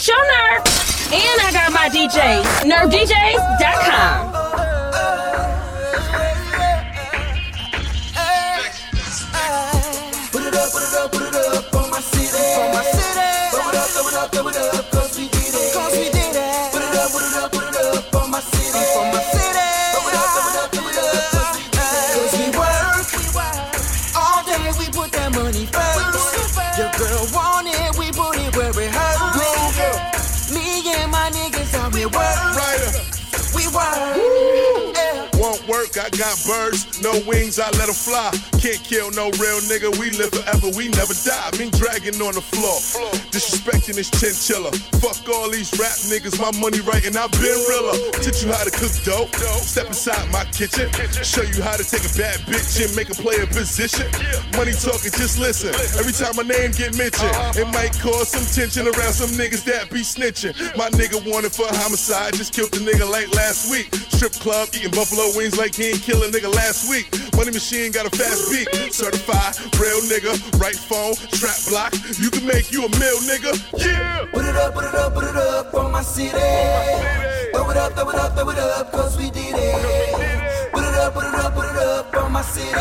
What's your nerve? And I got my DJs, nervedjs.com. Put it up on my city. Throw it up, cause we did it. Put it up on my city. Throw it up, cause we work. All day we put that money first. Your girl want it, we put it where it hurts. Me and my niggas out here work. We work. Won't work, I got birds, no wings, I let them fly. Can't kill no real nigga, we live forever, we never die. Me dragging on the floor, disrespecting this chinchilla. Fuck all these rap niggas, my money right and I've been realer. Teach you how to cook dope, step inside my kitchen. Show you how to take a bad bitch and make her play a position. Money talking, just listen. Every time my name get mentioned, it might cause some tension around some niggas that be snitching. My nigga wanted for homicide, just killed the nigga like last week. Strip club, eating buffalo wings like he ain't kill a nigga last week. Money machine got a fast beat. Certified, real nigga, right phone, strap block. You can make you a mill, nigga. Yeah! Put it up on my city. Throw it up, cause we did it. Put it up on my city.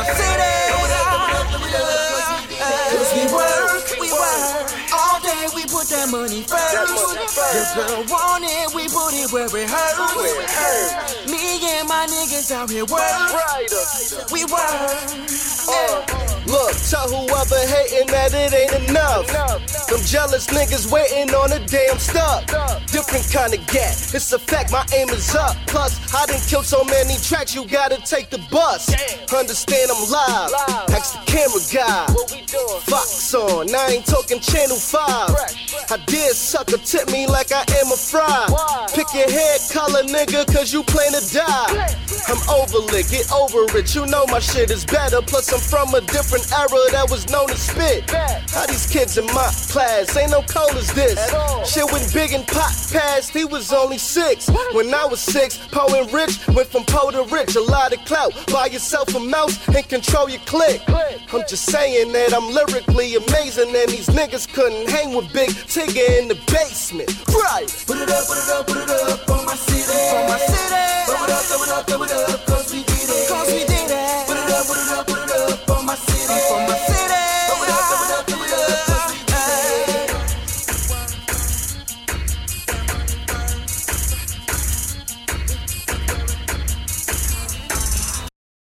Cause we work. All day we put that money first. Your girl want it, we put it where it hurts. Me and my niggas out here work. We work. Look, tell whoever hating that it ain't enough. Them jealous niggas waiting on a damn stuff. Different kind of gat, it's a fact, my aim is up. Plus, I done killed so many tracks, you gotta take the bus. Understand I'm live, ask the camera guy. Fox on, I ain't talking channel 5. I did sucker tip me like I am a fry. Pick your hair color, nigga, cause you plain to die. I'm over it, get over it, you know my shit is better. Plus I'm from a different era that was known to spit. How these kids in my class ain't no cold as this. Shit when Big and Pop passed, he was only 6. When I was 6, Poe and Rich went from Poe to Rich. A lot of clout, buy yourself a mouse and control your click. I'm just saying that I'm lyrically amazing, and these niggas couldn't hang with Big Tigger in the basement. Right. Put it up on my city. Throw it up,